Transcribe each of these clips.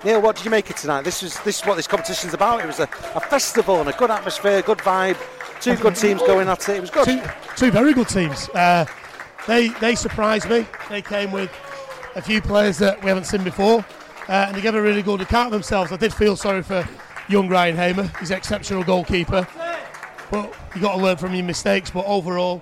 Neil, what did you make of tonight? This is what this competition's about. It was a festival and a good atmosphere, good vibe. Two good teams going at it. It was good. Two very good teams. They surprised me. They came with a few players that we haven't seen before, and they gave a really good account of themselves. I did feel sorry for young Ryan Hamer. He's an exceptional goalkeeper, but you got to learn from your mistakes. But overall,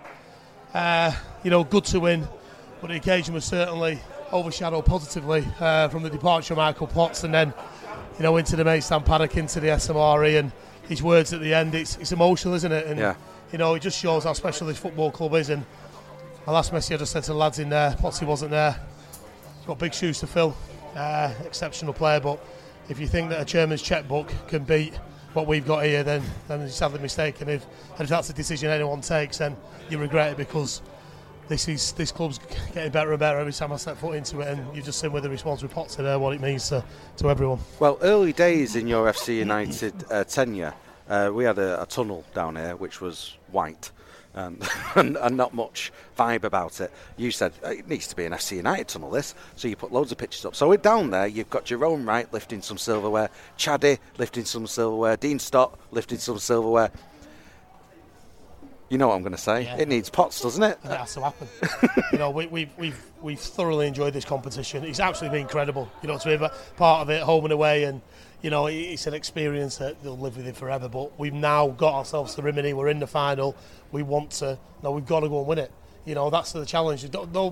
good to win. But the occasion was certainly overshadowed positively from the departure of Michael Potts, and then into the Maidstone paddock, into the SMRE, and his words at the end. It's emotional, isn't it? And it just shows how special this football club is. And my last message I just said to the lads in there, Pottsy wasn't there. He's got big shoes to fill. Exceptional player, but if you think that a chairman's chequebook can beat what we've got here, then you're sadly mistaken. If that's a decision anyone takes, then you regret it, because this club's getting better and better every time I step foot into it, and you've just seen with the response with Potts there what it means to everyone. Well, early days in your FC United tenure, we had a tunnel down here which was white and not much vibe about it. You said it needs to be an FC United tunnel, this, so you put loads of pictures up. So we're down there, you've got Jerome Wright lifting some silverware, Chaddy lifting some silverware, Dean Stott lifting some silverware. You know what I'm going to say. Yeah. It needs Potts, doesn't it? And it has to happen. We've thoroughly enjoyed this competition. It's absolutely been incredible. To be part of it, home and away, and it's an experience that they'll live with it forever. But we've now got ourselves to Rimini. We're in the final. We've got to go and win it. That's the challenge.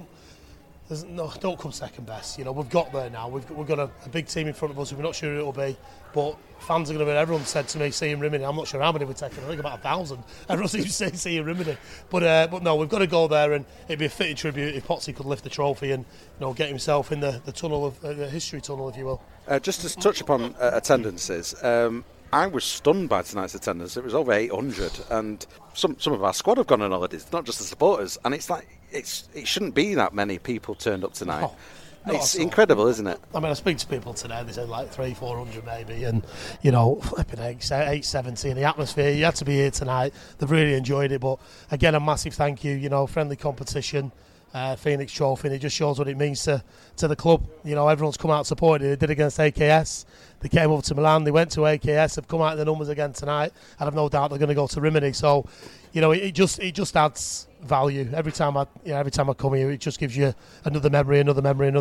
Don't come second best. We've got there now. We've got a big team in front of us. We're not sure who it'll be, but fans are going to be. Everyone said to me, seeing Rimini. I'm not sure how many we're taking. I think about 1,000. Everyone seems to say seeing Rimini, but no, we've got to go there, and it'd be a fitting tribute if Pottsy could lift the trophy and get himself in the tunnel of the history tunnel, if you will. Just to touch upon attendances. I was stunned by tonight's attendance. It was over 800, and some of our squad have gone on holidays, not just the supporters. And it's like it shouldn't be that many people turned up tonight. It's incredible, isn't it? I mean, I speak to people today. They said like 300-400 maybe, and flipping 870, and the atmosphere. You had to be here tonight. They've really enjoyed it. But again, a massive thank you. Friendly competition. Phoenix Trophy, and it just shows what it means to the club. Everyone's come out supporting it. They did against AKS. They came over to Milan. They went to AKS. They've come out in the numbers again tonight, and I've no doubt they're going to go to Rimini. So, it just adds value every time I come here. It just gives you another memory. And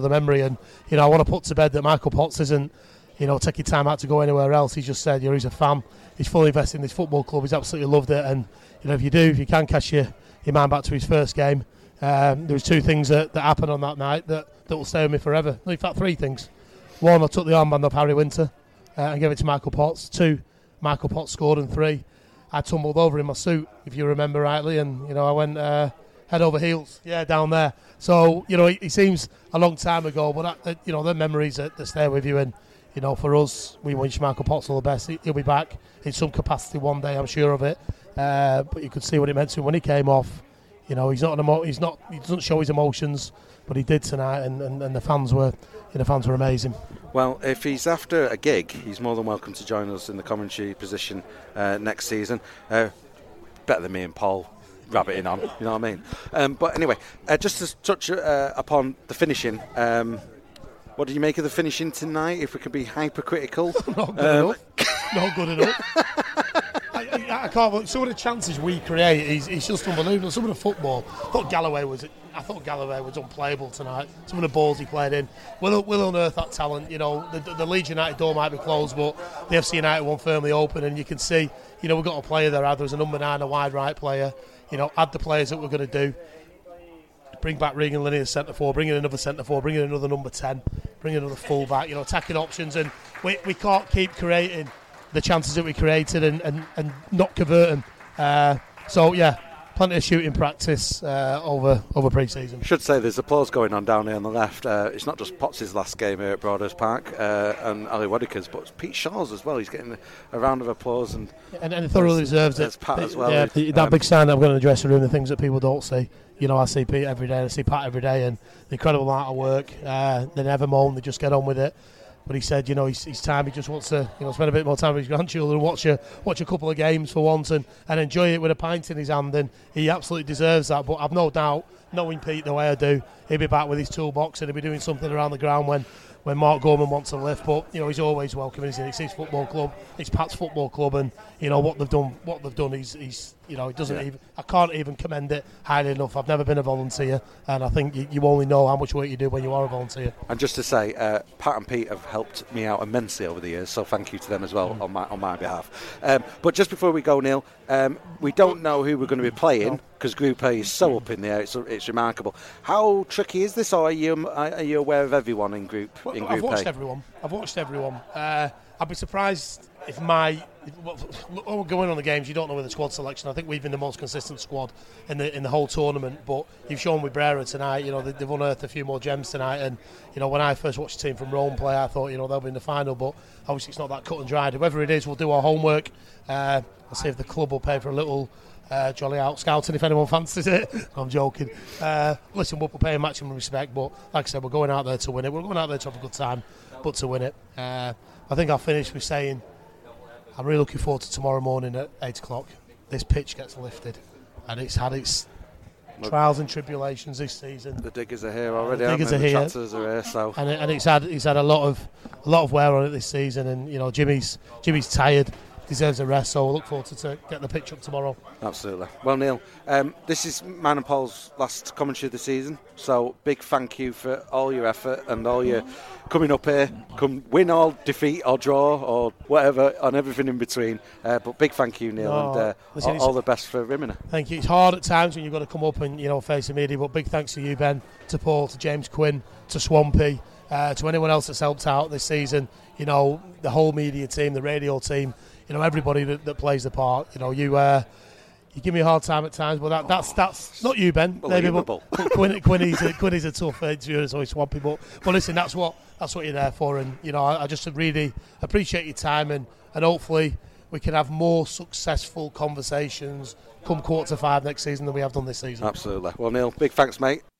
I want to put to bed that Michael Potts isn't taking time out to go anywhere else. He just said he's a fan. He's fully invested in this football club. He's absolutely loved it. And if you can cast your mind back to his first game. There was two things that happened on that night that will stay with me forever. In fact, three things. One, I took the armband off Harry Winter and gave it to Michael Potts. Two, Michael Potts scored. And three, I tumbled over in my suit, if you remember rightly, and I went head over heels, down there. So it seems a long time ago, but they're memories that stay with you. And for us, we wish Michael Potts all the best. He'll be back in some capacity one day, I'm sure of it. But you could see what it meant to him when he came off. He doesn't show his emotions, but he did tonight, and the fans were amazing. Well, if he's after a gig, he's more than welcome to join us in the commentary position next season. Better than me and Paul rabbiting on, you know what I mean? But anyway, just to touch upon the finishing. What did you make of the finishing tonight? If we could be hypercritical, not good enough. Not good enough. I can't believe some of the chances we create. He's just unbelievable. Some of the football. I thought Galloway was unplayable tonight. Some of the balls he played in. We'll unearth that talent. The Leeds United door might be closed, but the FC United one firmly open, and you can see. We've got a player there. Either as a number 9, a wide right player. Add the players that we're going to do. Bring back Regan Linney as centre forward. Bring in another centre forward. Bring in another number 10. Bring in another full back. Attacking options, and we can't keep creating the chances that we created and not convert them. Plenty of shooting practice over pre-season. Should say there's applause going on down here on the left. It's not just Potts' last game here at Broadhurst Park and Ali Wadika's, but it's Pete Shaw's as well. He's getting a round of applause and he thoroughly deserves it. Pat as well. Yeah, that big sign that I've got in the dressing room, the things that people don't see. I see Pete every day, I see Pat every day, and the incredible amount of work. They never moan, they just get on with it. But he said, his time, he just wants to, spend a bit more time with his grandchildren, watch a couple of games for once, and enjoy it with a pint in his hand, and he absolutely deserves that. But I've no doubt, knowing Pete the way I do, he'll be back with his toolbox and he'll be doing something around the ground when when Mark Gorman wants to lift, but he's always welcome. It's his football club, it's Pat's football club, and what they've done. He's it doesn't even. I can't even commend it highly enough. I've never been a volunteer, and I think you only know how much work you do when you are a volunteer. And just to say, Pat and Pete have helped me out immensely over the years, so thank you to them as well on my behalf. But just before we go, Neil, we don't know who we're going to be playing because Group A is so up in the air. It's remarkable. How tricky is this, or are you aware of everyone in Group A? I've watched everyone. I'd be surprised if going on the games, you don't know with the squad selection. I think we've been the most consistent squad in the whole tournament. But you've shown with Brera tonight, they've unearthed a few more gems tonight. And when I first watched the team from Rome play, I thought they'll be in the final. But obviously it's not that cut and dried. Whoever it is, we'll do our homework. I'll see if the club will pay for a little jolly out scouting if anyone fancies it. I'm joking. Listen, we'll pay maximum respect, but like I said, we're going out there to win it. We're going out there to have a good time, but to win it. I think I'll finish with saying I'm really looking forward to tomorrow morning at 8 o'clock. This pitch gets lifted, and it's had its trials and tribulations this season. The diggers are here already. The tractors are here, so and it's had a lot of wear on it this season, and Jimmy's tired. Deserves a rest, so we'll look forward to getting the pitch up tomorrow. Absolutely. Well, Neil, this is mine and Paul's last commentary of the season, so big thank you for all your effort and all your coming up here, come win or defeat or draw or whatever, and everything in between. But big thank you, Neil, and all the best for Rimina. Thank you. It's hard at times when you've got to come up and face the media, but big thanks to you, Ben, to Paul, to James Quinn, to Swampy, to anyone else that's helped out this season. The whole media team, the radio team. Everybody that plays the part. You give me a hard time at times, but that's not you, Ben. Maybe, but Quinny's a tough interviewer, so he's swampy. But listen, that's what you're there for, and I just really appreciate your time, and hopefully we can have more successful conversations come quarter to 5 next season than we have done this season. Absolutely. Well, Neil, big thanks, mate.